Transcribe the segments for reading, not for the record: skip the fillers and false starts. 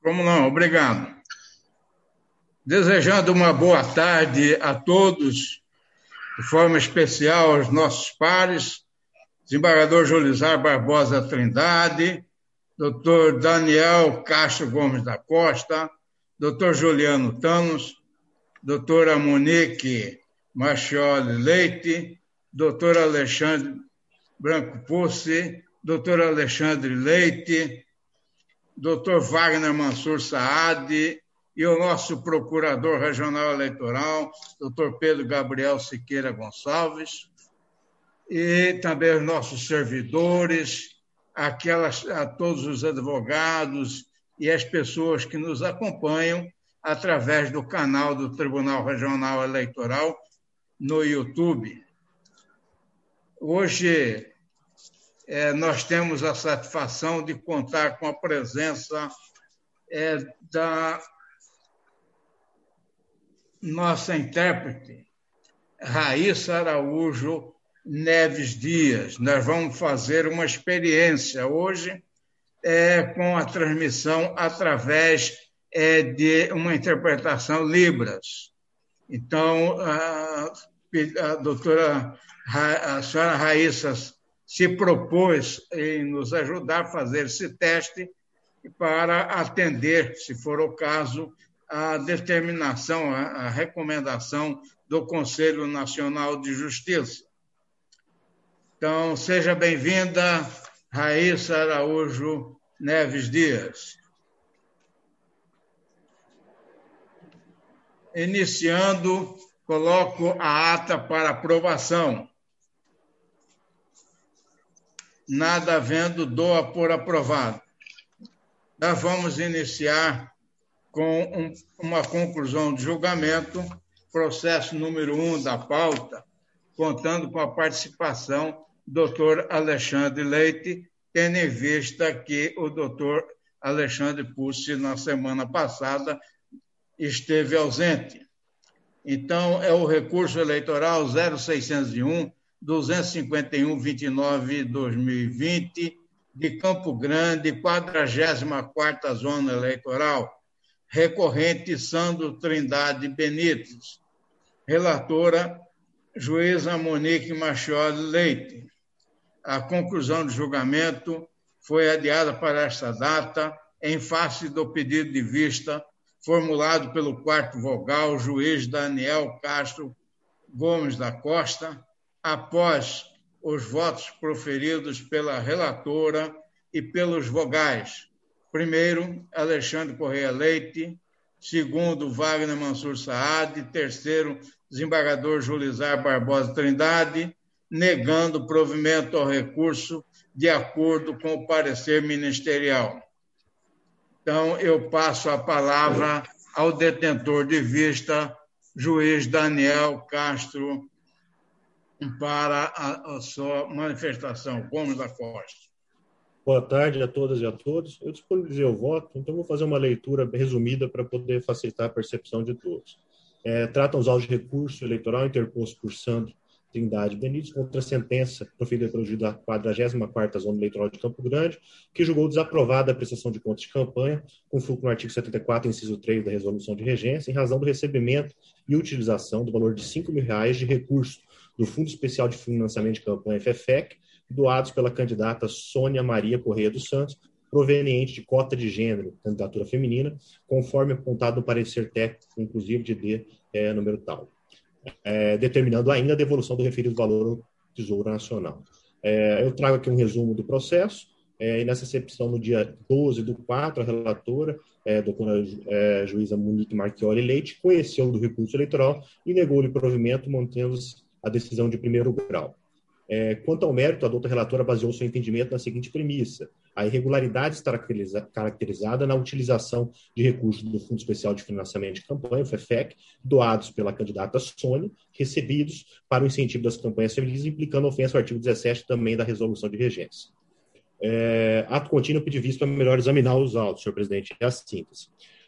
Como não? Obrigado. Desejando uma boa tarde a todos, de forma especial aos nossos pares, desembargador Julizar Barbosa Trindade, doutor Daniel Castro Gomes da Costa, doutor Juliano Thanos, doutora Monique Machioli Leite, doutor Alexandre Branco Pussi, doutor Alexandre Leite, doutor Wagner Mansur Saad e o nosso procurador regional eleitoral, doutor Pedro Gabriel Siqueira Gonçalves, e também os nossos servidores, a todos os advogados e as pessoas que nos acompanham através do canal do Tribunal Regional Eleitoral no YouTube. Hoje, nós temos a satisfação de contar com a presença da nossa intérprete, Raíssa Araújo Neves Dias. Nós vamos fazer uma experiência hoje com a transmissão através de uma interpretação Libras. Então, a senhora Raíssa se propôs em nos ajudar a fazer esse teste para atender, se for o caso, a determinação, a recomendação do Conselho Nacional de Justiça. Então, seja bem-vinda, Raíssa Araújo Neves Dias. Iniciando, coloco a ata para aprovação. Nada havendo, dou por aprovado. Nós vamos iniciar com uma conclusão de julgamento, processo número 1 da pauta, contando com a participação do doutor Alexandre Leite, tendo em vista que o doutor Alexandre Pussi, na semana passada, esteve ausente. Então, é o recurso eleitoral 0601-251-29-2020, de Campo Grande, 44ª Zona Eleitoral, recorrente Sandro Trindade Benites. Relatora, juíza Monique Machioli Leite. A conclusão do julgamento foi adiada para esta data, em face do pedido de vista formulado pelo quarto vogal, juiz Daniel Castro Gomes da Costa, após os votos proferidos pela relatora e pelos vogais. Primeiro, Alexandre Correia Leite. Segundo, Wagner Mansur Saad. Terceiro, desembargador Julizar Barbosa Trindade, negando provimento ao recurso de acordo com o parecer ministerial. Então, eu passo a palavra ao detentor de vista, juiz Daniel Castro, para a sua manifestação. Gomes da Costa. Boa tarde a todas e a todos. Eu disponibilizei o voto, então vou fazer uma leitura resumida para poder facilitar a percepção de todos. Tratam os autos de recurso eleitoral interposto por Sandro Trindade Benites contra a sentença proferida pelo juiz da 44ª Zona Eleitoral de Campo Grande, que julgou desaprovada a prestação de contas de campanha, com fulcro no artigo 74, inciso 3 da Resolução de Regência, em razão do recebimento e utilização do valor de R$ 5.000 de recurso do Fundo Especial de Financiamento de Campanha, FEFEC, doados pela candidata Sônia Maria Correia dos Santos, proveniente de cota de gênero, candidatura feminina, conforme apontado no parecer técnico, inclusive de D, número tal. Determinando ainda a devolução do referido valor ao Tesouro Nacional. Eu trago aqui um resumo do processo, e nessa recepção, no dia 12/4, a relatora, doutora juíza Monique Machioli Leite, conheceu do recurso eleitoral e negou-lhe provimento, mantendo a decisão de primeiro grau. Quanto ao mérito, a doutora relatora baseou seu entendimento na seguinte premissa: a irregularidade está caracterizada na utilização de recursos do Fundo Especial de Financiamento de Campanha, o FEFEC, doados pela candidata Sônia, recebidos para o incentivo das campanhas femininas, implicando ofensa ao artigo 17 também da Resolução de Regência. Ato contínuo, pedir visto para melhor examinar os autos, senhor presidente, e a síntese.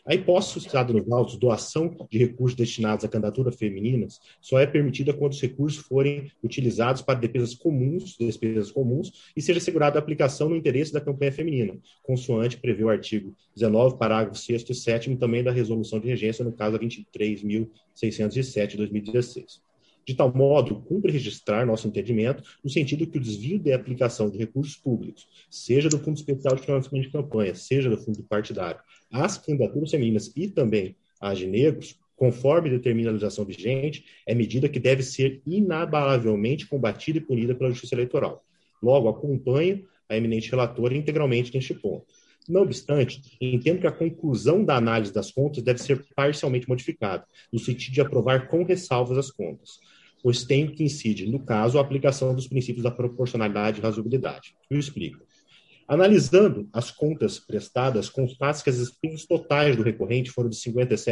A hipótese suscitada nos autos, doação de recursos destinados a candidaturas femininas, só é permitida quando os recursos forem utilizados para despesas comuns, e seja assegurada a aplicação no interesse da campanha feminina, consoante prevê o artigo 19, parágrafo 6º e 7º, também da Resolução de Regência, no caso a 23.607, de 2016. De tal modo, cumpre registrar nosso entendimento no sentido que o desvio de aplicação de recursos públicos, seja do Fundo Especial de Financiamento de Campanha, seja do Fundo Partidário, às candidaturas femininas e também às de negros, conforme determina a legislação vigente, é medida que deve ser inabalavelmente combatida e punida pela Justiça Eleitoral. Logo, acompanho a eminente relatora integralmente neste ponto. Não obstante, entendo que a conclusão da análise das contas deve ser parcialmente modificada, no sentido de aprovar com ressalvas as contas, pois tem que incide, no caso, a aplicação dos princípios da proporcionalidade e razoabilidade. Eu explico. Analisando as contas prestadas, constate que as despesas totais do recorrente foram de R$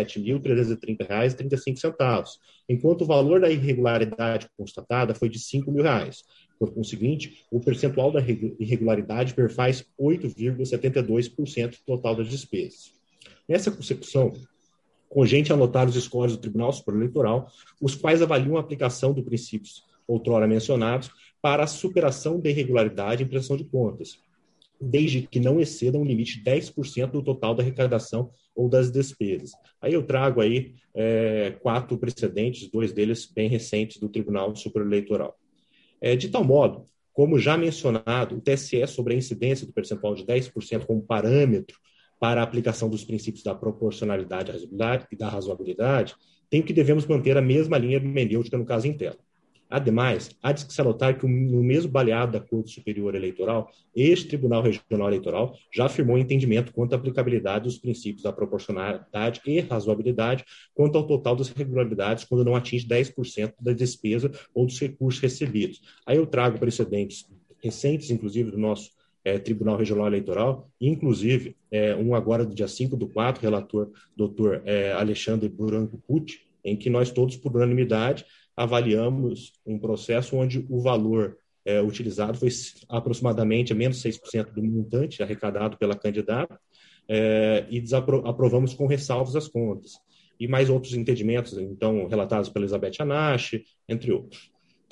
57.330,35, enquanto o valor da irregularidade constatada foi de R$ 5.000. Por conseguinte, o percentual da irregularidade perfaz 8,72% do total das despesas. Nessa consecução, cogente anotar os scores do Tribunal Superior Eleitoral, os quais avaliam a aplicação dos princípios outrora mencionados para a superação da irregularidade em prestação de contas, desde que não excedam o limite de 10% do total da arrecadação ou das despesas. Aí eu trago aí 4 precedentes, 2 deles bem recentes do Tribunal Superior Eleitoral. De tal modo, como já mencionado, o TSE, sobre a incidência do percentual de 10% como parâmetro para a aplicação dos princípios da proporcionalidade e da razoabilidade, tem que devemos manter a mesma linha hermenêutica no caso em tela. Ademais, há de se salientar que no mesmo baleado da Corte Superior Eleitoral, este Tribunal Regional Eleitoral já afirmou entendimento quanto à aplicabilidade dos princípios da proporcionalidade e razoabilidade quanto ao total das irregularidades quando não atinge 10% da despesa ou dos recursos recebidos. Aí eu trago precedentes recentes, inclusive, do nosso Tribunal Regional Eleitoral, inclusive um agora do dia 5/4, relator doutor Alexandre Branco Pucci, em que nós todos, por unanimidade, avaliamos um processo onde o valor utilizado foi aproximadamente menos 6% do montante arrecadado pela candidata e aprovamos com ressalvas as contas. E mais outros entendimentos, então, relatados pela Elizabeth Anache, entre outros.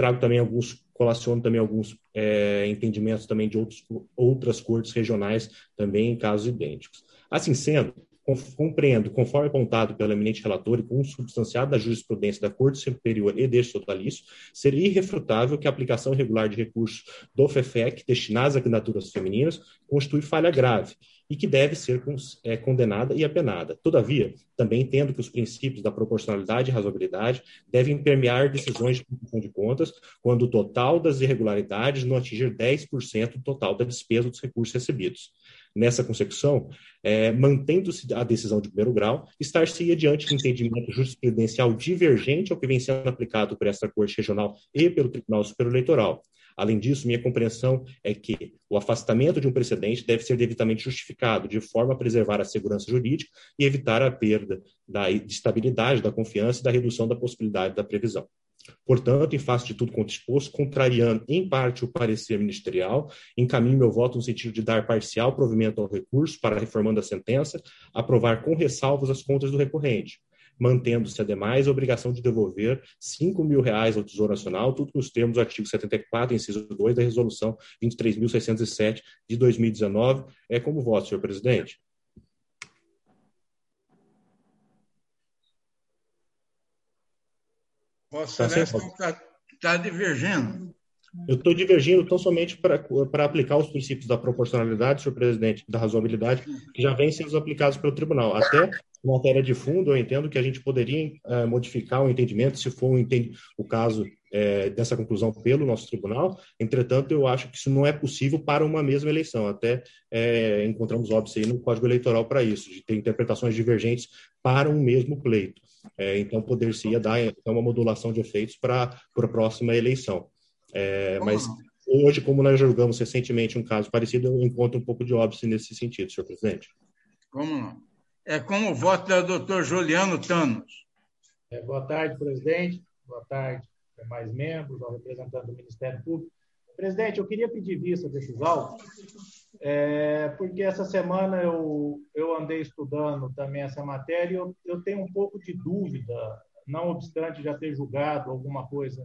Colaciono também alguns entendimentos também de outras cortes regionais, também em casos idênticos. Assim sendo, compreendo, conforme apontado pelo eminente relator e consubstanciado da jurisprudência da Corte Superior e deste sotalício, seria irrefutável que a aplicação irregular de recursos do FEFEC destinados a candidaturas femininas constitui falha grave e que deve ser condenada e apenada. Todavia, também entendo que os princípios da proporcionalidade e razoabilidade devem permear decisões de prestação de contas quando o total das irregularidades não atingir 10% do total da despesa dos recursos recebidos. Nessa consecução, mantendo-se a decisão de primeiro grau, estar-se-ia diante de entendimento jurisprudencial divergente ao que vem sendo aplicado por esta Corte Regional e pelo Tribunal Superior Eleitoral. Além disso, minha compreensão é que o afastamento de um precedente deve ser devidamente justificado, de forma a preservar a segurança jurídica e evitar a perda da estabilidade, da confiança e da redução da possibilidade da previsão. Portanto, em face de tudo quanto exposto, contrariando em parte o parecer ministerial, encaminho meu voto no sentido de dar parcial provimento ao recurso para reformando a sentença, aprovar com ressalvas as contas do recorrente, mantendo-se, ademais, a obrigação de devolver R$ 5.000 ao Tesouro Nacional, tudo nos termos do artigo 74, inciso 2 da Resolução 23.607 de 2019. É como voto, senhor presidente. Vossa Excelência está divergindo. Eu estou divergindo tão somente para aplicar os princípios da proporcionalidade, senhor presidente, da razoabilidade, que já vêm sendo aplicados pelo tribunal. Até em matéria de fundo, eu entendo que a gente poderia modificar o entendimento, se for o caso dessa conclusão pelo nosso tribunal. Entretanto, eu acho que isso não é possível para uma mesma eleição. Até encontramos óbice aí no Código Eleitoral para isso, de ter interpretações divergentes para um mesmo pleito. Então, poder-se-ia dar uma modulação de efeitos para a próxima eleição. Mas hoje, como nós julgamos recentemente um caso parecido, eu encontro um pouco de óbice nesse sentido, senhor presidente. Como não? É como o voto do doutor Juliano Thanos. Boa tarde, presidente. Boa tarde, demais membros, ao representante do Ministério Público. Presidente, eu queria pedir vista desses autos Porque essa semana eu andei estudando também essa matéria e eu tenho um pouco de dúvida, não obstante já ter julgado alguma coisa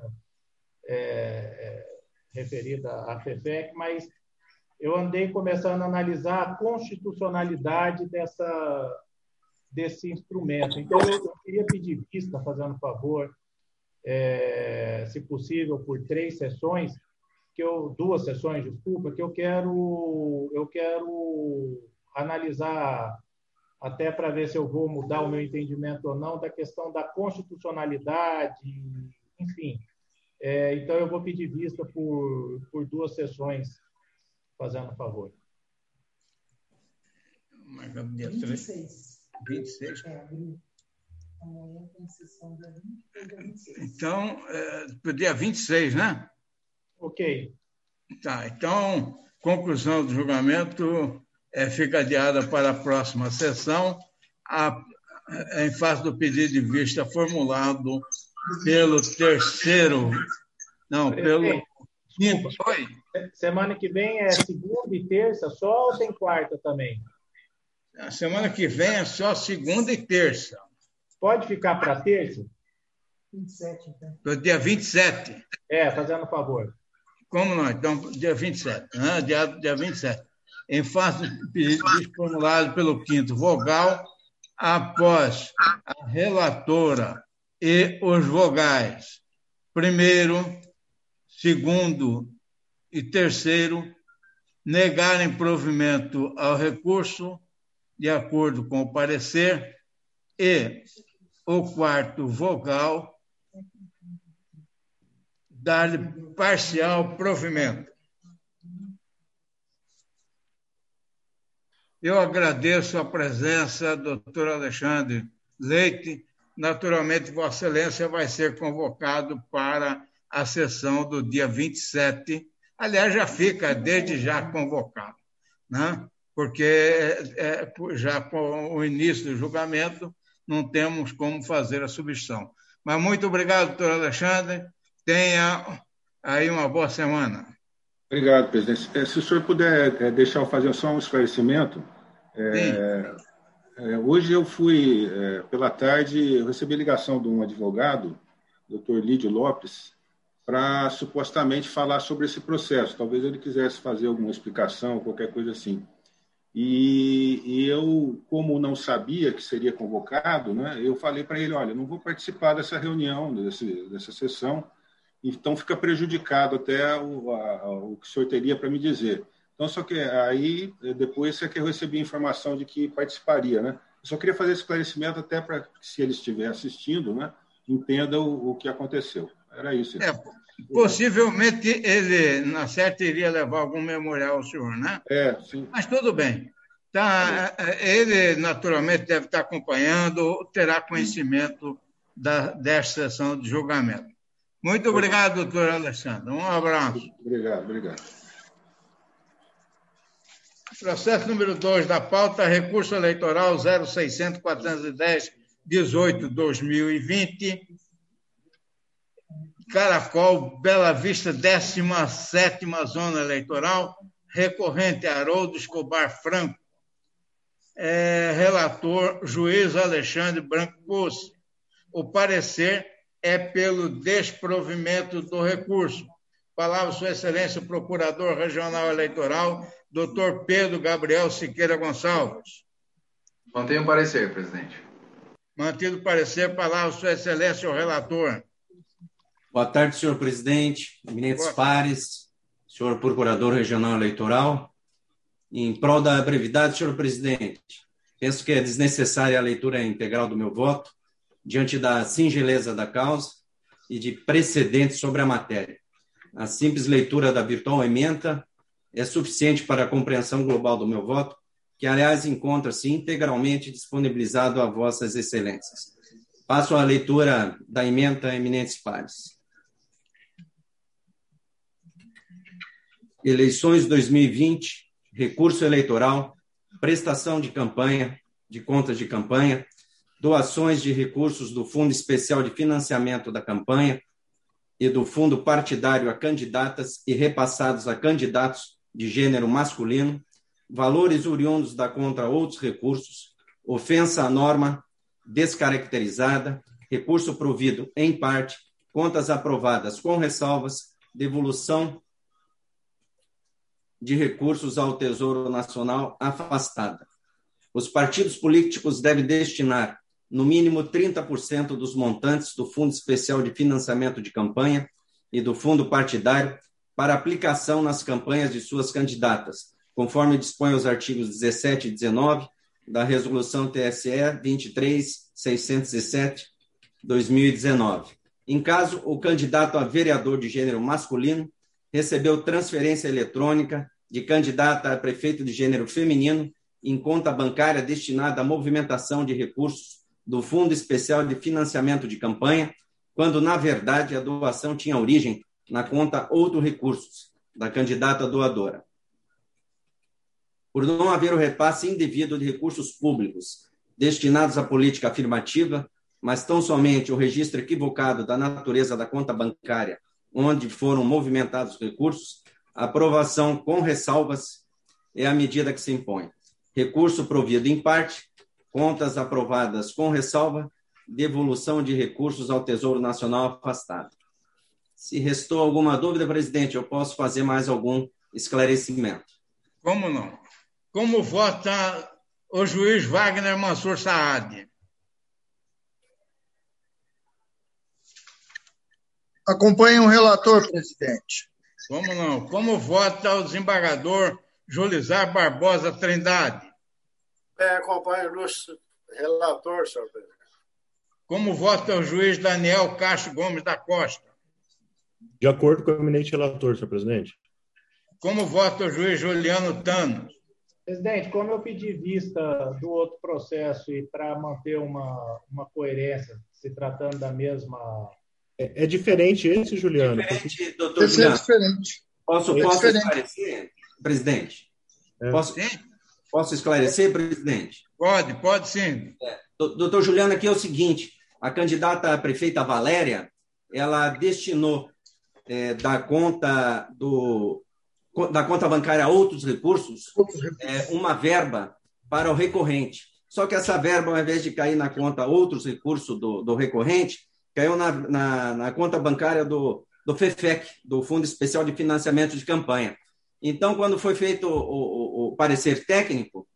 referida à FEFEC, mas eu andei começando a analisar a constitucionalidade desse instrumento. Então, eu queria pedir vista, fazendo favor, se possível, por 3 sessões, 2 sessões, desculpa, que eu quero analisar até para ver se eu vou mudar o meu entendimento ou não da questão da constitucionalidade, enfim. Então, eu vou pedir vista por 2 sessões, fazendo favor. Marcamos dia 26. 26? Amanhã tem sessão dia 20 e dia 26. Então, para o dia 26, né? Ok. Tá, então, conclusão do julgamento fica adiada para a próxima sessão, em face do pedido de vista formulado pelo terceiro... Não, pelo quinto. Oi? Semana que vem é segunda e terça só ou tem quarta também? A semana que vem é só segunda e terça. Pode ficar para terça? 27, então. Para o dia 27. Fazendo favor. Como não? Então, dia 27. Né? Dia 27. Em face do pedido de vista formulado pelo quinto vogal, após a relatora e os vogais primeiro, segundo e terceiro negarem provimento ao recurso de acordo com o parecer e o quarto vogal dar-lhe parcial provimento. Eu agradeço a presença do doutor Alexandre Leite. Naturalmente, Vossa Excelência vai ser convocado para a sessão do dia 27. Aliás, já fica desde já convocado, né? Porque já com o início do julgamento não temos como fazer a substituição. Mas muito obrigado, doutor Alexandre. Tenha aí uma boa semana. Obrigado, presidente. Se o senhor puder deixar eu fazer só um esclarecimento. Hoje eu fui, pela tarde, eu recebi ligação de um advogado, doutor Lídio Lopes, para supostamente falar sobre esse processo. Talvez ele quisesse fazer alguma explicação, qualquer coisa assim. E eu, como não sabia que seria convocado, né, eu falei para ele, olha, não vou participar dessa reunião, dessa sessão, então fica prejudicado até o que o senhor teria para me dizer. Então, só que aí, depois é que eu recebi a informação de que participaria, né? Eu só queria fazer esse esclarecimento até para que, se ele estiver assistindo, né, entenda o que aconteceu. Era isso. Possivelmente ele, na certa, iria levar algum memorial ao senhor, né? Sim. Mas tudo bem. Tá, ele, naturalmente, deve estar acompanhando, terá conhecimento desta sessão de julgamento. Muito obrigado, doutor Alexandre. Um abraço. Obrigado. Processo número 2 da pauta, recurso eleitoral 06.410.18/2020. Caracol, Bela Vista, 17ª Zona Eleitoral, recorrente Haroldo Escobar Franco. Relator, juiz Alexandre Branco Posse. O parecer é pelo desprovimento do recurso. Palavra, Sua Excelência, o Procurador Regional Eleitoral, Dr. Pedro Gabriel Siqueira Gonçalves. Mantenho o parecer, presidente. Mantido o parecer, palavra, Sua Excelência, o relator. Boa tarde, senhor presidente, eminentes pares, senhor Procurador Regional Eleitoral. Em prol da brevidade, senhor presidente, penso que é desnecessária a leitura integral do meu voto, diante da singeleza da causa e de precedentes sobre a matéria. A simples leitura da virtual ementa é suficiente para a compreensão global do meu voto, que, aliás, encontra-se integralmente disponibilizado a vossas excelências. Passo à leitura da ementa, eminentes pares. Eleições 2020, recurso eleitoral, prestação de campanha, de contas de campanha, doações de recursos do Fundo Especial de Financiamento da Campanha e do Fundo Partidário a candidatas e repassados a candidatos de gênero masculino, valores oriundos da contra outros recursos, ofensa à norma descaracterizada, recurso provido em parte, contas aprovadas com ressalvas, devolução de recursos ao Tesouro Nacional afastada. Os partidos políticos devem destinar, no mínimo, 30% dos montantes do Fundo Especial de Financiamento de Campanha e do Fundo Partidário para aplicação nas campanhas de suas candidatas, conforme dispõe os artigos 17 e 19 da Resolução TSE 23.607/2019. Em caso, o candidato a vereador de gênero masculino recebeu transferência eletrônica de candidata a prefeito de gênero feminino em conta bancária destinada à movimentação de recursos do Fundo Especial de Financiamento de Campanha, quando, na verdade, a doação tinha origem na conta outros recursos da candidata doadora. Por não haver o repasse indevido de recursos públicos destinados à política afirmativa, mas tão somente o registro equivocado da natureza da conta bancária onde foram movimentados os recursos, a aprovação com ressalvas é a medida que se impõe. Recurso provido em parte, contas aprovadas com ressalva, devolução de recursos ao Tesouro Nacional afastado. Se restou alguma dúvida, presidente, eu posso fazer mais algum esclarecimento. Como não? Como vota o juiz Wagner Mansur Saad? Acompanhe o relator, presidente. Como não? Como vota o desembargador Julizar Barbosa Trindade? Acompanhe o ilustre relator, senhor presidente. Como vota o juiz Daniel Castro Gomes da Costa? De acordo com o eminente relator, senhor presidente. Como vota o juiz Juliano Thanos? Presidente, como eu pedi vista do outro processo e para manter uma coerência, se tratando da mesma... É diferente esse, Juliano. Diferente, doutor esse Juliano. É diferente. Posso esclarecer, presidente? Posso esclarecer, presidente? Pode sim. Doutor Juliano, aqui é o seguinte, a candidata a prefeita Valéria, ela destinou da conta bancária a outros recursos, uma verba para o recorrente. Só que essa verba, ao invés de cair na conta outros recursos do recorrente, caiu na conta bancária do FEFEC, do Fundo Especial de Financiamento de Campanha. Então, quando foi feito o parecer técnico,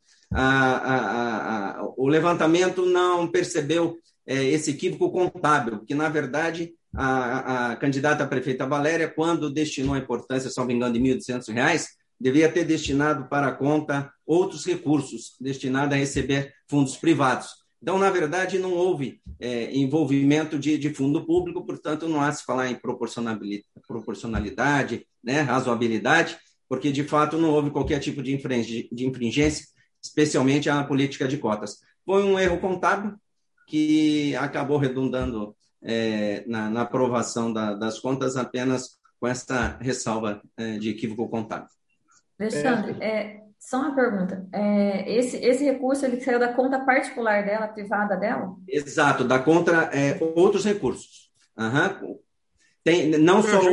o levantamento não percebeu esse equívoco contábil, que, na verdade, a candidata a prefeita Valéria, quando destinou a importância, se não me engano, de R$ 1.200, devia ter destinado para a conta outros recursos, destinados a receber fundos privados. Então, na verdade, não houve envolvimento de fundo público, portanto, não há se falar em proporcionalidade, né, razoabilidade, porque, de fato, não houve qualquer tipo de infringência, especialmente a política de cotas. Foi um erro contábil que acabou redundando na aprovação das contas apenas com essa ressalva de equívoco contábil. Alexandre, só uma pergunta. Esse recurso ele saiu da conta particular dela, privada dela? Exato, da conta outros recursos. Uhum. Não só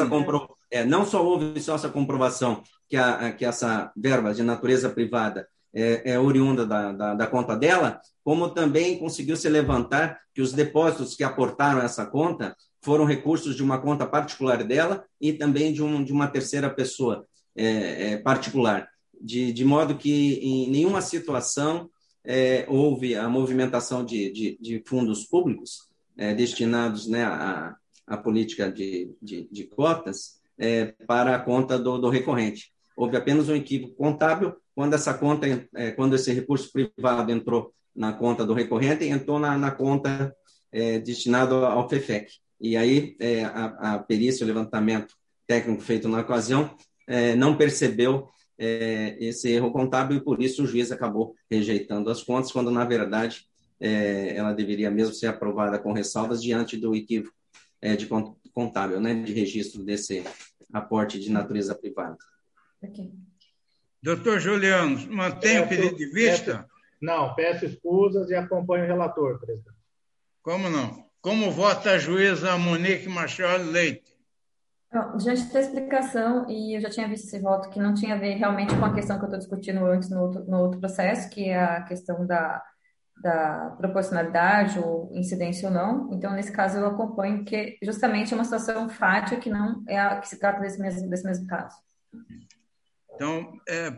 houve essa comprovação que essa verba de natureza privada é oriunda da conta dela, como também conseguiu se levantar que os depósitos que aportaram essa conta foram recursos de uma conta particular dela e também de uma terceira pessoa particular. De modo que, em nenhuma situação, houve a movimentação de fundos públicos destinados, né, à política de cotas para a conta do recorrente. Houve apenas um equívoco contábil quando quando esse recurso privado entrou na conta do recorrente, entrou na conta destinada ao FEFEC. E aí a perícia, o levantamento técnico feito na ocasião, não percebeu esse erro contábil e, por isso, o juiz acabou rejeitando as contas, quando, na verdade, ela deveria mesmo ser aprovada com ressalvas diante do equívoco de contábil, né, de registro desse aporte de natureza privada. Okay. Doutor Juliano, mantém o pedido de vista? Não, peço escusas e acompanho o relator, presidente. Como não? Como vota a juíza Monique Machado Leite? Diante da explicação, e eu já tinha visto esse voto que não tinha a ver realmente com a questão que eu estou discutindo antes no outro processo, que é a questão da proporcionalidade ou incidência ou não. Então, nesse caso, eu acompanho, porque justamente é uma situação fática que não é a que se trata desse mesmo caso. Então,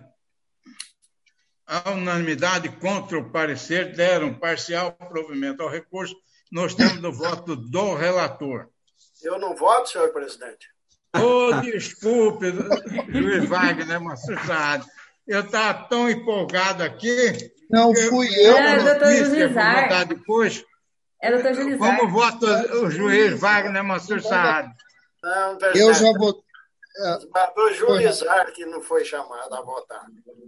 a unanimidade contra o parecer deram parcial provimento ao recurso. Nós temos o voto do relator. Eu não voto, senhor presidente. Desculpe, juiz Wagner Massursad. Eu estava tão empolgado aqui. Não fui eu. Doutor Julizar. Depois. É doutor Julizar. Como vota o juiz Wagner Massursad? Não, presidente. Eu já votei. O Julizar que não foi chamado a votar.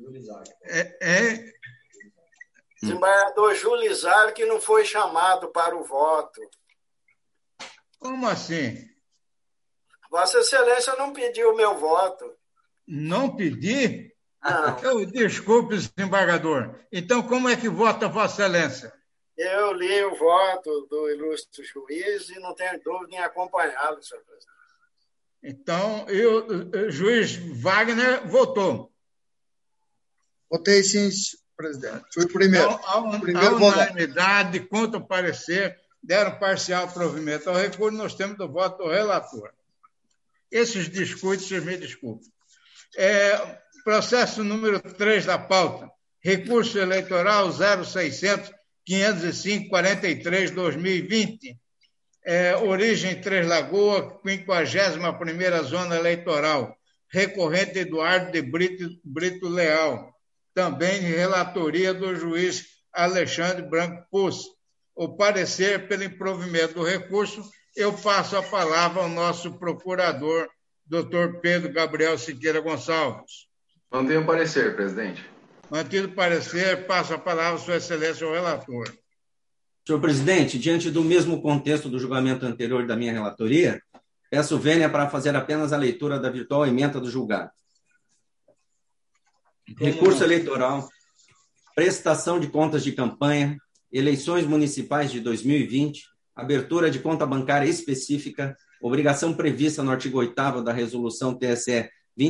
Desembargador Julizar que não foi chamado para o voto. Como assim? Vossa Excelência não pediu o meu voto. Não pedi? Não. Desculpe, desembargador. Então, como é que vota Vossa Excelência? Eu li o voto do ilustre juiz e não tenho dúvida em acompanhá-lo, senhor presidente. Então, o juiz Wagner votou. Votei sim, presidente. Fui o primeiro. Então, a unanimidade contra o parecer deram parcial provimento ao recurso. Nós temos o voto do relator. Esses descuidos, vocês me desculpem. Processo número 3 da pauta. Recurso eleitoral 0600-505-43-2020. Origem Três Lagoas, 51ª Zona Eleitoral. Recorrente Eduardo de Brito Leal. Também relatoria do juiz Alexandre Branco Pucci. O parecer pelo improvimento do recurso, eu passo a palavra ao nosso procurador, doutor Pedro Gabriel Siqueira Gonçalves. Mantenho o parecer, presidente. Mantido o parecer, passo a palavra à sua excelência, ao relator. Senhor presidente, diante do mesmo contexto do julgamento anterior da minha relatoria, peço vênia para fazer apenas a leitura da virtual ementa do julgado. Recurso eleitoral, prestação de contas de campanha, eleições municipais de 2020, abertura de conta bancária específica, obrigação prevista no artigo 8º da Resolução TSE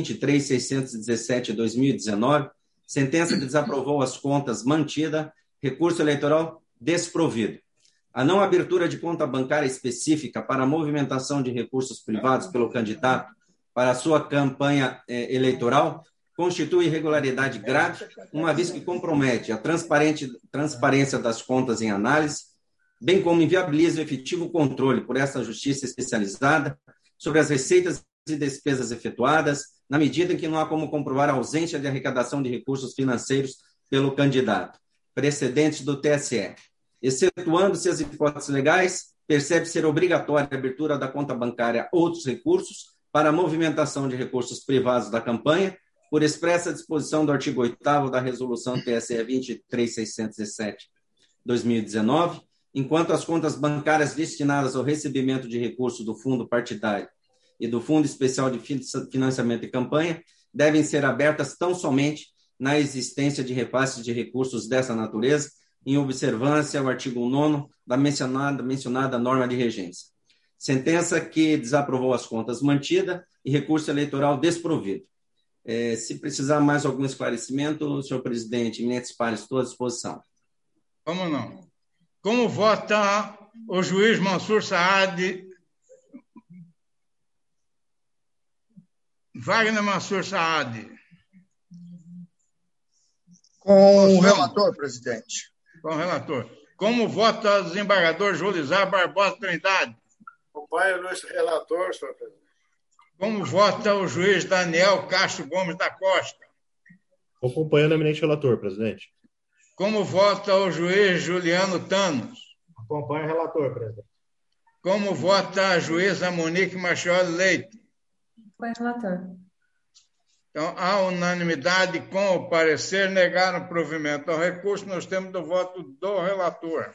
23.617/2019, sentença que desaprovou as contas mantida, recurso eleitoral desprovido. A não abertura de conta bancária específica para a movimentação de recursos privados pelo candidato para a sua campanha eleitoral constitui irregularidade grave, uma vez que compromete a transparência das contas em análise, bem como inviabiliza o efetivo controle por essa justiça especializada sobre as receitas e despesas efetuadas, na medida em que não há como comprovar a ausência de arrecadação de recursos financeiros pelo candidato. Precedentes do TSE. Excetuando-se as hipóteses legais, percebe ser obrigatória a abertura da conta bancária outros recursos para a movimentação de recursos privados da campanha, por expressa disposição do artigo 8º da Resolução TSE 23.617/2019, enquanto as contas bancárias destinadas ao recebimento de recursos do Fundo Partidário e do Fundo Especial de Financiamento e Campanha devem ser abertas tão somente na existência de repasses de recursos dessa natureza, em observância ao artigo 9º da mencionada norma de regência. Sentença que desaprovou as contas mantidas e recurso eleitoral desprovido. Se precisar mais algum esclarecimento, senhor presidente, eminentes pares, estou à disposição. Como não? Como vota o juiz Mansur Saad? Wagner Mansur Saad. Com o relator, presidente. Com o relator. Como vota o desembargador Julizar Barbosa Trindade? Acompanho o ilustre relator, senhor presidente. Como vota o juiz Daniel Castro Gomes da Costa? Acompanhando o eminente relator, presidente. Como vota o juiz Juliano Thanos? Acompanho o relator, presidente. Como vota a juíza Monique Machioli Leite? Acompanho o relator. Então, a unanimidade com o parecer negaram provimento ao recurso. Nós temos o voto do relator.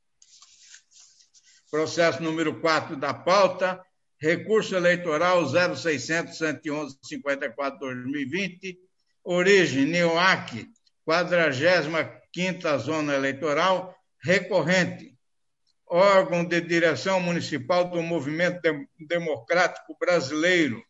Processo número 4 da pauta. Recurso eleitoral 0600-111-54-2020. Origem, NEOAC, 45ª Zona Eleitoral. Recorrente, órgão de direção municipal do Movimento Democrático Brasileiro.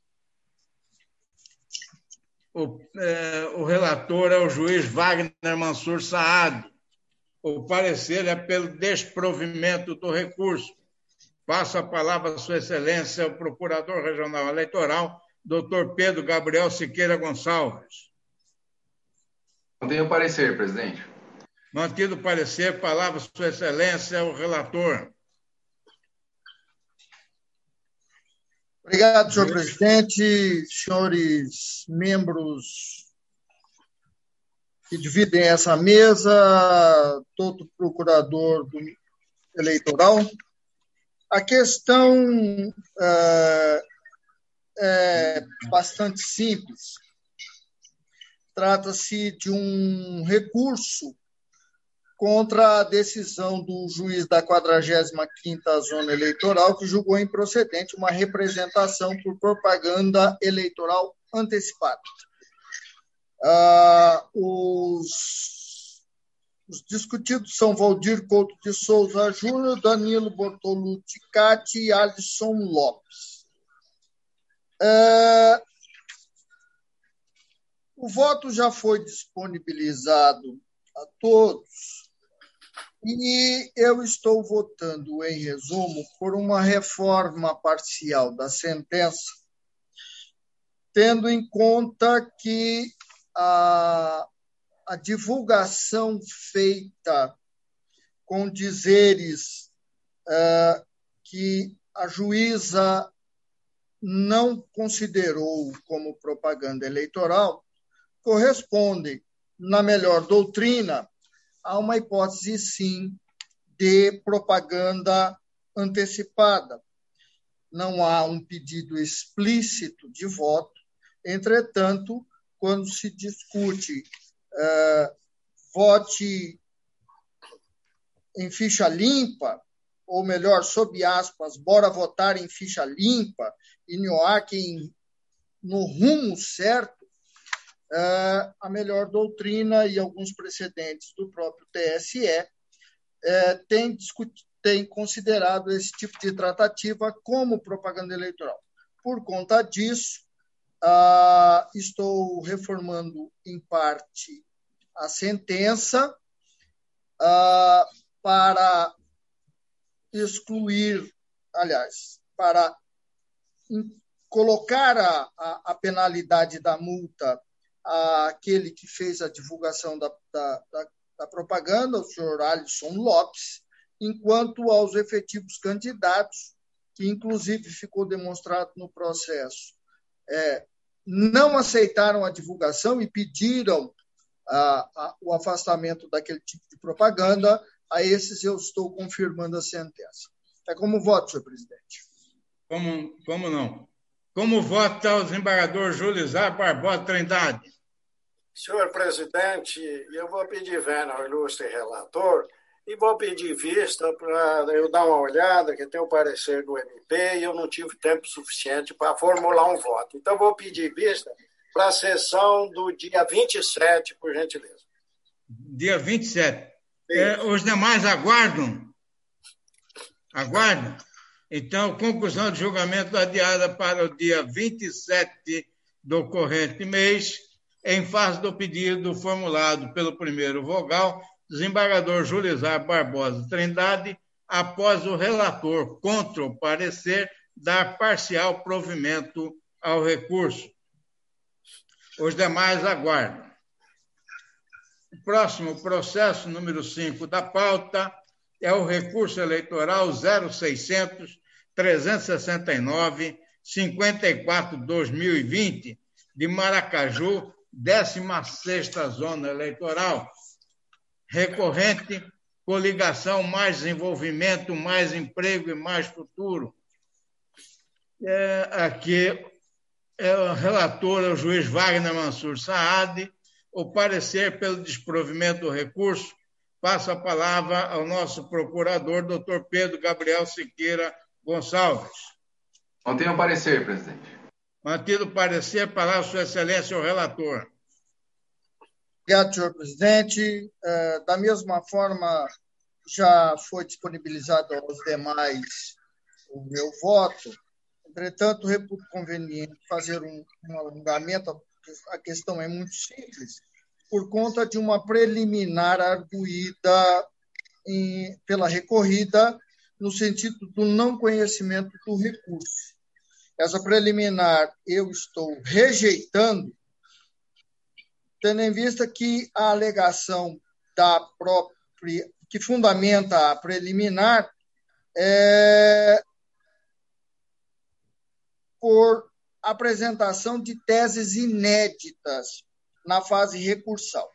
O relator é o juiz Wagner Mansur Saad. O parecer é pelo desprovimento do recurso. Passo a palavra à Sua Excelência, o Procurador Regional Eleitoral, Dr. Pedro Gabriel Siqueira Gonçalves. Não tenho parecer, presidente. Mantido o parecer, palavra à Sua Excelência, o relator. Obrigado, senhor presidente, senhores membros que dividem essa mesa, todo procurador eleitoral. A questão é bastante simples. Trata-se de um recurso contra a decisão do juiz da 45ª Zona Eleitoral, que julgou improcedente uma representação por propaganda eleitoral antecipada. Os discutidos são Valdir Couto de Souza Júnior, Danilo Bortolucci Cati e Alisson Lopes. O voto já foi disponibilizado a todos e eu estou votando, em resumo, por uma reforma parcial da sentença, tendo em conta que a divulgação feita com dizeres que a juíza não considerou como propaganda eleitoral corresponde, na melhor doutrina, a uma hipótese, sim, de propaganda antecipada. Não há um pedido explícito de voto, entretanto, quando se discute vote em ficha limpa, ou melhor, sob aspas, bora votar em ficha limpa, e não há quem no rumo certo, a melhor doutrina e alguns precedentes do próprio TSE têm considerado esse tipo de tratativa como propaganda eleitoral. Por conta disso, estou reformando, em parte, a sentença para excluir, aliás, para colocar a penalidade da multa àquele que fez a divulgação da propaganda, o senhor Alisson Lopes, enquanto aos efetivos candidatos, que inclusive ficou demonstrado no processo, não aceitaram a divulgação e pediram o afastamento daquele tipo de propaganda. A esses eu estou confirmando a sentença. É como voto, senhor presidente. Como não? Como vota o desembargador Júlio Isar Barbosa Trindade? Senhor presidente, eu vou pedir vênia ao ilustre relator e vou pedir vista para eu dar uma olhada, que tem o parecer do MP e eu não tive tempo suficiente para formular um voto. Então, vou pedir vista para a sessão do dia 27, por gentileza. Dia 27. Os demais aguardam? Aguardam? Então, conclusão de julgamento adiada para o dia 27 do corrente mês, em face do pedido formulado pelo primeiro vogal, desembargador Júlio Isar Barbosa Trindade, após o relator, contra o parecer, dar parcial provimento ao recurso. Os demais aguardam. O próximo processo, número 5 da pauta, é o recurso eleitoral 0600-369-54-2020, de Maracaju, 16ª Zona Eleitoral. Recorrente, coligação Mais Desenvolvimento, Mais Emprego e Mais Futuro. Aqui é o relator, o juiz Wagner Mansur Saad. O parecer pelo desprovimento do recurso, passo a palavra ao nosso procurador, doutor Pedro Gabriel Siqueira Gonçalves. Não tenho parecer, presidente. Mantido o parecer, palavra Sua Excelência, o relator. Obrigado, senhor presidente. Da mesma forma já foi disponibilizado aos demais o meu voto. Entretanto, reputo conveniente fazer um alongamento. A questão é muito simples, por conta de uma preliminar arguída pela recorrida, no sentido do não conhecimento do recurso. Essa preliminar eu estou rejeitando, tendo em vista que a alegação que fundamenta a preliminar é por apresentação de teses inéditas na fase recursal.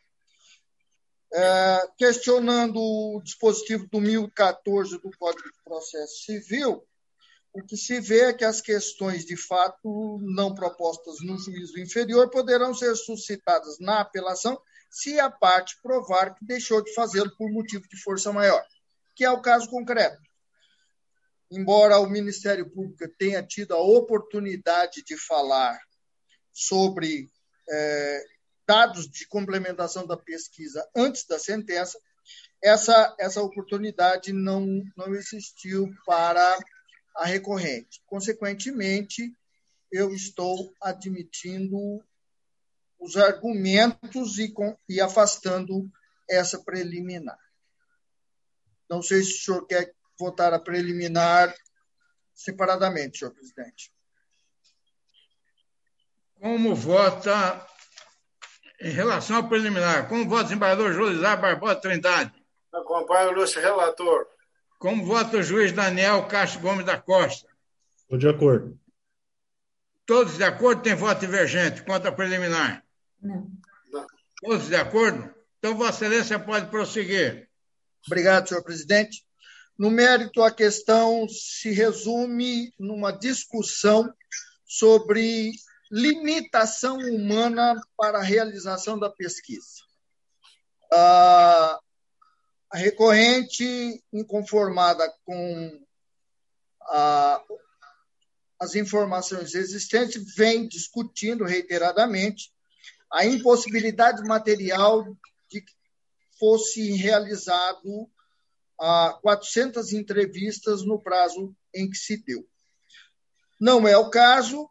Questionando o dispositivo do 1014 do Código de Processo Civil, o que se vê é que as questões de fato não propostas no juízo inferior poderão ser suscitadas na apelação se a parte provar que deixou de fazê-lo por motivo de força maior, que é o caso concreto. Embora o Ministério Público tenha tido a oportunidade de falar sobre dados de complementação da pesquisa antes da sentença, essa oportunidade não existiu para a recorrente. Consequentemente, eu estou admitindo os argumentos e afastando essa preliminar. Não sei se o senhor quer votar a preliminar separadamente, senhor presidente. Como vota em relação à preliminar? Como vota o desembargador Jolisar Barbosa Trindade? Acompanho o ilustre relator. Como vota o juiz Daniel Castro Gomes da Costa? Estou de acordo. Todos de acordo? Tem voto divergente quanto à preliminar? Não. Todos de acordo? Então, Vossa Excelência pode prosseguir. Obrigado, senhor presidente. No mérito, a questão se resume numa discussão sobre limitação humana para a realização da pesquisa. A recorrente, inconformada com as informações existentes, vem discutindo reiteradamente a impossibilidade material de que fosse realizado 400 entrevistas no prazo em que se deu. Não é o caso,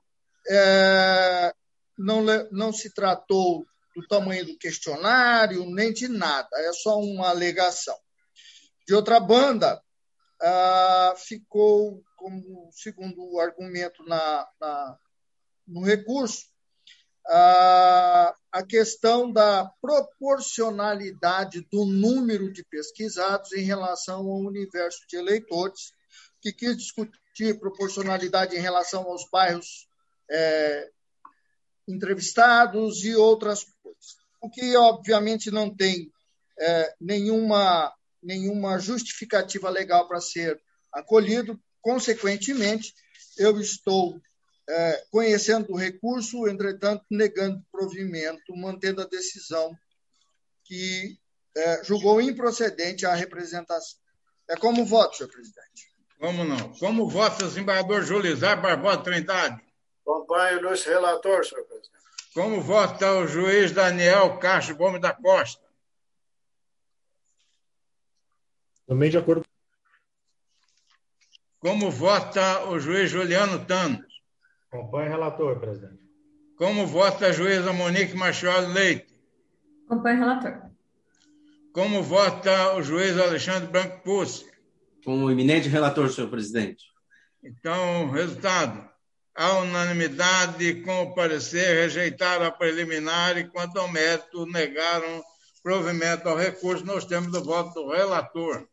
não se tratou do tamanho do questionário, nem de nada, é só uma alegação. De outra banda, ficou como segundo argumento no recurso, a questão da proporcionalidade do número de pesquisados em relação ao universo de eleitores, que quis discutir proporcionalidade em relação aos bairros entrevistados e outras coisas. O que, obviamente, não tem nenhuma justificativa legal para ser acolhido. Consequentemente, eu estou conhecendo o recurso, entretanto, negando provimento, mantendo a decisão que julgou improcedente a representação. É como voto, senhor presidente. Como não? Como vota o desembargador Jolisar Barbosa Trindade? Acompanho o ilustre relator, senhor presidente. Como vota o juiz Daniel Castro Gomes da Costa? Também de acordo. Como vota o juiz Juliano Thanos? Acompanho o relator, presidente. Como vota a juíza Monique Machado Leite? Acompanho o relator. Como vota o juiz Alexandre Branco Pucci? Como eminente relator, senhor presidente. Então, resultado. A unanimidade, com o parecer, rejeitaram a preliminar e, quanto ao mérito, negaram provimento ao recurso nos termos do voto do relator.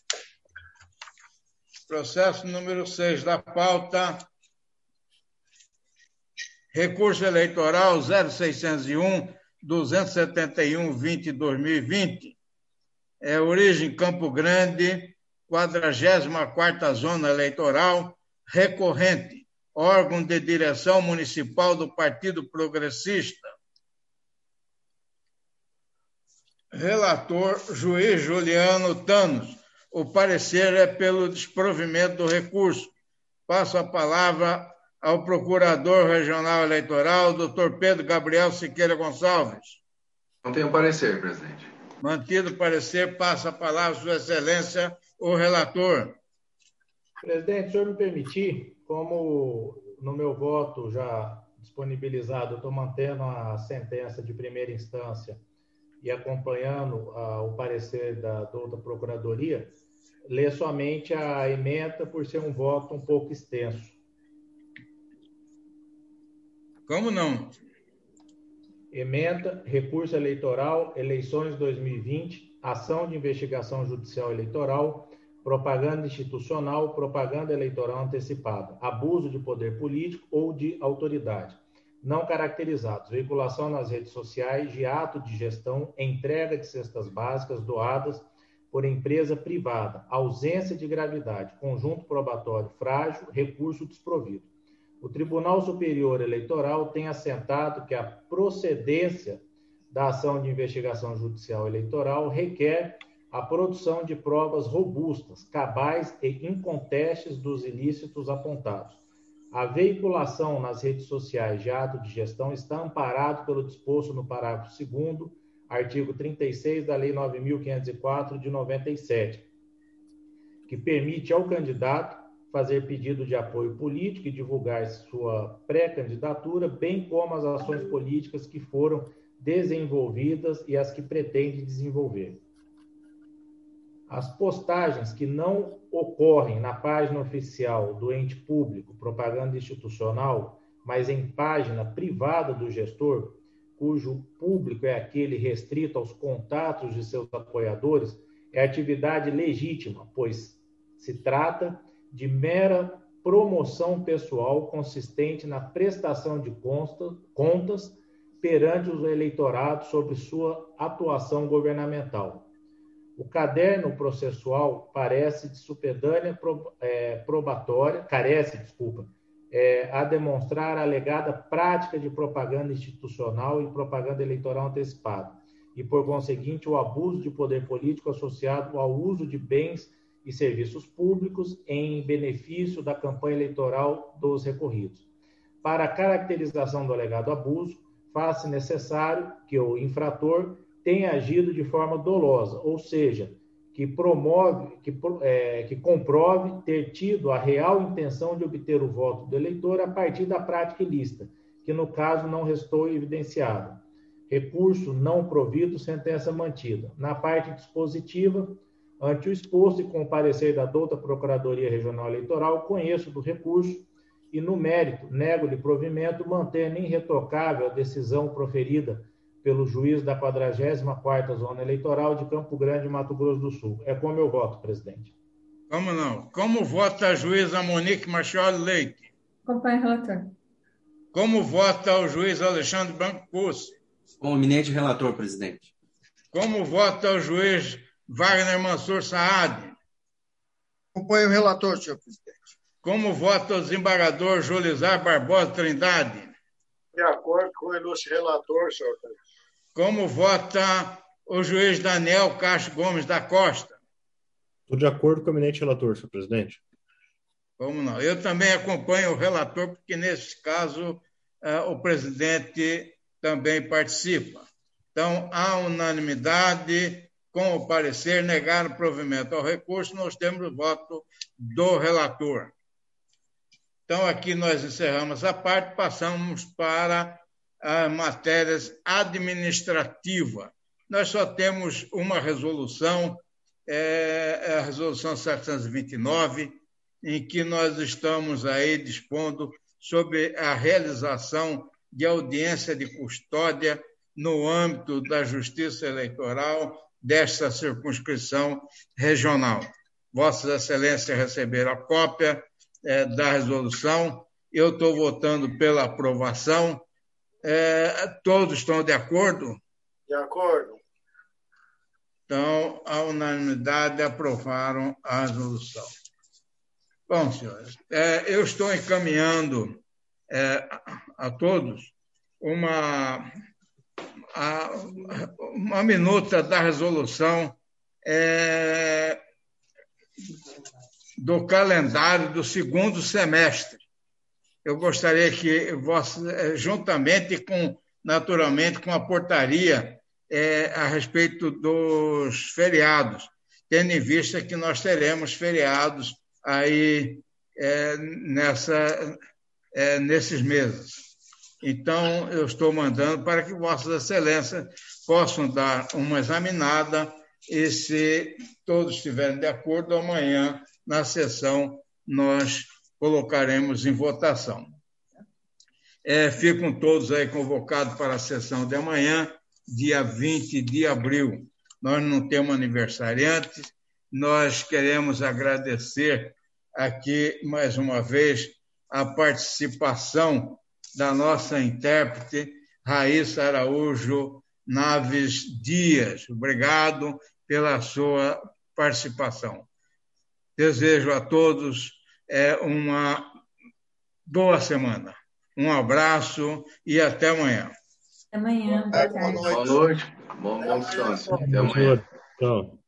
Processo número 6 da pauta. Recurso eleitoral 0601-271-2020. Origem Campo Grande, 44ª Zona Eleitoral, recorrente, órgão de direção municipal do Partido Progressista. Relator, juiz Juliano Thanos. O parecer é pelo desprovimento do recurso. Passo a palavra ao Procurador Regional Eleitoral, Dr. Pedro Gabriel Siqueira Gonçalves. Não tenho parecer, presidente. Mantido o parecer, passa a palavra Sua Excelência, o relator. Presidente, se o senhor me permitir, como no meu voto já disponibilizado, eu estou mantendo a sentença de primeira instância e acompanhando o parecer da outra Procuradoria, ler somente a ementa por ser um voto um pouco extenso. Como não? Ementa, recurso eleitoral, eleições 2020, ação de investigação judicial eleitoral, propaganda institucional, propaganda eleitoral antecipada, abuso de poder político ou de autoridade, não caracterizados, veiculação nas redes sociais de ato de gestão, entrega de cestas básicas doadas por empresa privada, ausência de gravidade, conjunto probatório frágil, recurso desprovido. O Tribunal Superior Eleitoral tem assentado que a procedência da ação de investigação judicial eleitoral requer a produção de provas robustas, cabais e incontestes dos ilícitos apontados. A veiculação nas redes sociais de ato de gestão está amparado pelo disposto no parágrafo 2º, artigo 36 da Lei 9.504 de 97, que permite ao candidato fazer pedido de apoio político e divulgar sua pré-candidatura, bem como as ações políticas que foram desenvolvidas e as que pretende desenvolver. As postagens que não ocorrem na página oficial do ente público, propaganda institucional, mas em página privada do gestor, cujo público é aquele restrito aos contatos de seus apoiadores, é atividade legítima, pois se trata de mera promoção pessoal consistente na prestação de contas perante o eleitorado sobre sua atuação governamental. O caderno processual carece de a demonstrar a alegada prática de propaganda institucional e propaganda eleitoral antecipada, e, por conseguinte, o abuso de poder político associado ao uso de bens e serviços públicos em benefício da campanha eleitoral dos recorridos. Para a caracterização do alegado abuso, faz-se necessário que o infrator tenha agido de forma dolosa, ou seja, que comprove ter tido a real intenção de obter o voto do eleitor a partir da prática ilícita, que no caso não restou evidenciada. Recurso não provido, sentença mantida. Na parte dispositiva, ante o exposto e com o parecer da douta Procuradoria Regional Eleitoral, conheço do recurso e, no mérito, nego-lhe provimento, mantendo irretocável a decisão proferida pelo juiz da 44ª Zona Eleitoral de Campo Grande, Mato Grosso do Sul. É com o meu voto, presidente. Como não? Como vota a juíza Monique Marchioli Leite? Acompanhe, relator. Como vota o juiz Alexandre Branco Pucci? Como eminente relator, presidente. Como vota o juiz Wagner Mansur Saad? Acompanhe o relator, senhor presidente. Como vota o desembargador Julizar Barbosa Trindade? De acordo com o ilustre relator, senhor presidente. Como vota o juiz Daniel Castro Gomes da Costa? Estou de acordo com o eminente relator, senhor presidente. Como não? Eu também acompanho o relator, porque, nesse caso, o presidente também participa. Então, há unanimidade com o parecer negar o provimento ao recurso, nós temos o voto do relator. Então, aqui nós encerramos a parte, passamos para as matérias administrativas. Nós só temos uma resolução, a resolução 729, em que nós estamos aí dispondo sobre a realização de audiência de custódia no âmbito da Justiça Eleitoral desta circunscrição regional. Vossas Excelências receberam a cópia da resolução. Eu estou votando pela aprovação. Todos estão de acordo? De acordo. Então, a unanimidade aprovaram a resolução. Bom, senhores, eu estou encaminhando a todos uma minuta da resolução do calendário do segundo semestre. Eu gostaria que, juntamente naturalmente, com a portaria a respeito dos feriados, tendo em vista que nós teremos feriados aí nesses meses. Então, eu estou mandando para que Vossas Excelências possam dar uma examinada e, se todos estiverem de acordo, amanhã, na sessão, nós colocaremos em votação. Ficam todos aí convocados para a sessão de amanhã, dia 20 de abril. Nós não temos aniversariantes, nós queremos agradecer aqui, mais uma vez, a participação da nossa intérprete, Raíssa Araújo Naves Dias. Obrigado pela sua participação. Desejo a todos uma boa semana. Um abraço e até amanhã. Até amanhã. Boa noite. Bom descanso. Até amanhã. Tchau.